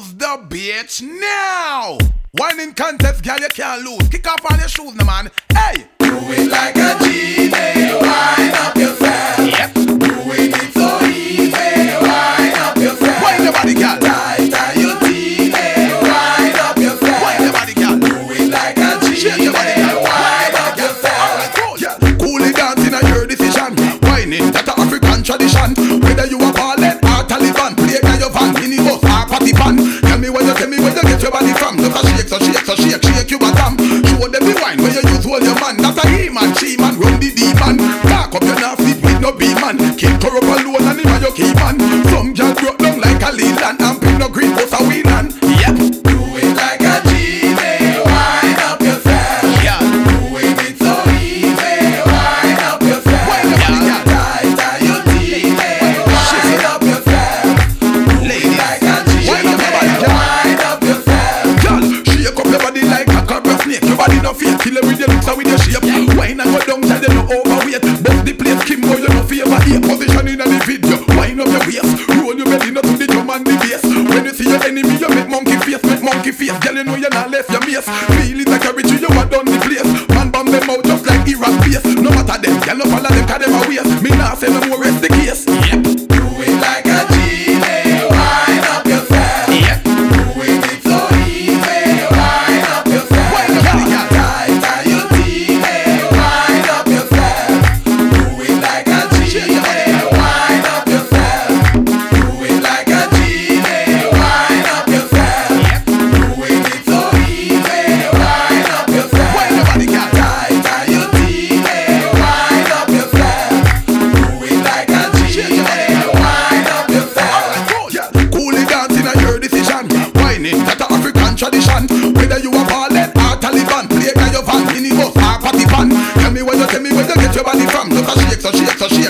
Move the bitch now. Whining contest, girl, you can't lose. Kick off all your shoes, no man. Hey, do it like a G, wind up yourself. Yep. Doing it so easy, wind up yourself. Wind your body, girl. Tie your teeth, wind up yourself. Wind your body, girl. Do it like a G, shake your body, girl. wind up yourself. Yeah. Coolly dancing at your decision. Whining, that's an African tradition. Whether you are ballin' or Taliban, play by your van, mini bus or party fan. Tell me where you get your body from. Just a shake, shake you bottom. Show them the wine where you use hold your man. That's a he man, she man, run the demon. Back up your nasty with no be man. Kill corrupt alone and him and your key man. Some girl broke down like a leland and pick no green bus a wheelan. Yep. Do it like a G, wind up yourself. Yeah. Doing it so easy, wind up yourself. Wind your body, girl. Tie your teeth, wind up yourself. Ladies, Like a G, wind up your body, girl. wind up yourself. Girl, shake up your body like a cobra snake. Your body no fake, kill it with your looks and with your shape. Wine and go down, tell you no overweight. Bust the place, Kimbo, you no favor here. Position in the video, wine up your waist. Roll your belly, not to the drum and the bass. When you see your enemy, you make monkey face, Girl, you know you're not left your mace. Feel it like a rich, you are done the place. Man bomb them out just like Iraq base. No matter them, girl, no follow them, cause them a waste. Me nah say no more, rest the case. Yep. Do it like a G, wind up yourself. Yep. Doing it so easy, wind up yourself. Wind your body, girl. Tie your teeth, wind up yourself. Do it like a G, Shake your body, girl. wind up yourself. Do it like a G, wind up yourself. Yep. Doing it so easy, wind up yourself. Wind your body, girl. Tie your teeth, wind up yourself. Do it like a G, Shake your body, girl. wind up yourself. Yeah. Coolly dancing at your decision. Whining, that's an African tradition. Whether you are ballin' or Taliban, play by your van, mini bus or party fan. Tell me where you get your body from. Just a shake,